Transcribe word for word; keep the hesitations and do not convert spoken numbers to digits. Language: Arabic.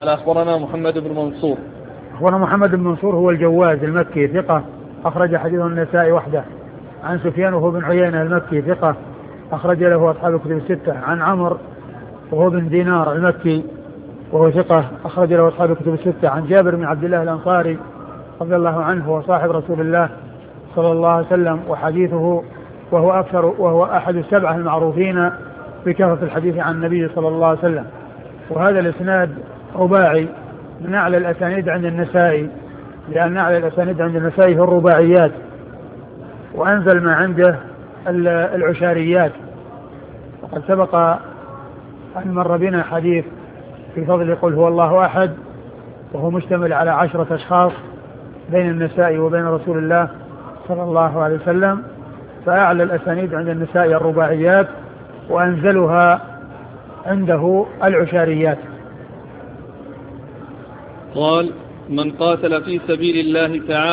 أخبرنا محمد بن منصور. أخبرنا محمد بن منصور هو الجواز المكي ثقة أخرج حديثه النسائي وحده. عن سفيان وهو بن عيينة المكي ثقة أخرج له أصحاب الكتب الستة. عن عمرو وهو بن دينار المكي وهو ثقة أخرج له أصحاب الكتب الستة. عن جابر بن عبد الله الأنصاري رضي الله عنه وصاحب رسول الله صلى الله عليه وسلم وحديثه وهو أكثر وهو أحد السبعة المعروفين بكثرة الحديث عن النبي صلى الله عليه وسلم. وهذا الإسناد رباعي من أعلى الأسانيد عند النسائي، لأن أعلى الأسانيد عند النسائي هو الرباعيات، وأنزل ما عنده العشاريات. وقد سبق أن مر بنا حديث في فضل يقول هو الله أحد، وهو مشتمل على عشرة أشخاص بين النسائي وبين رسول الله صلى الله عليه وسلم. فأعلى الأسانيد عند النسائي الرباعيات، وأنزلها عنده العشاريات. قال: من قاتل في سبيل الله تعالى